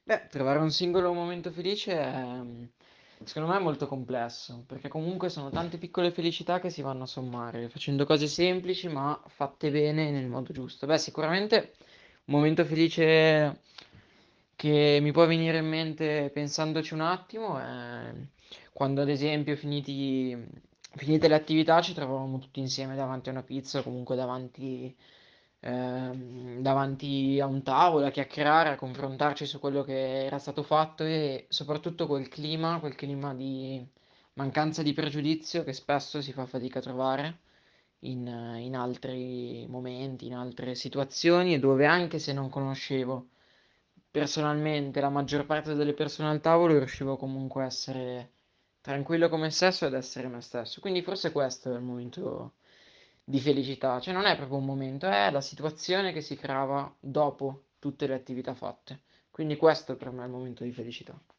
Beh, trovare un singolo momento felice è, secondo me è molto complesso, perché comunque sono tante piccole felicità che si vanno a sommare, facendo cose semplici ma fatte bene nel modo giusto. Beh, sicuramente un momento felice che mi può venire in mente pensandoci un attimo è quando, ad esempio, finite le attività, ci trovavamo tutti insieme davanti a una pizza o comunque davanti a un tavolo a chiacchierare, a confrontarci su quello che era stato fatto e soprattutto quel clima di mancanza di pregiudizio che spesso si fa fatica a trovare in altri momenti, in altre situazioni e dove anche se non conoscevo personalmente la maggior parte delle persone al tavolo riuscivo comunque a essere tranquillo con me stesso ed essere me stesso. Quindi forse questo è il momento di felicità, cioè non è proprio un momento, è la situazione che si creava dopo tutte le attività fatte. Quindi questo per me è il momento di felicità.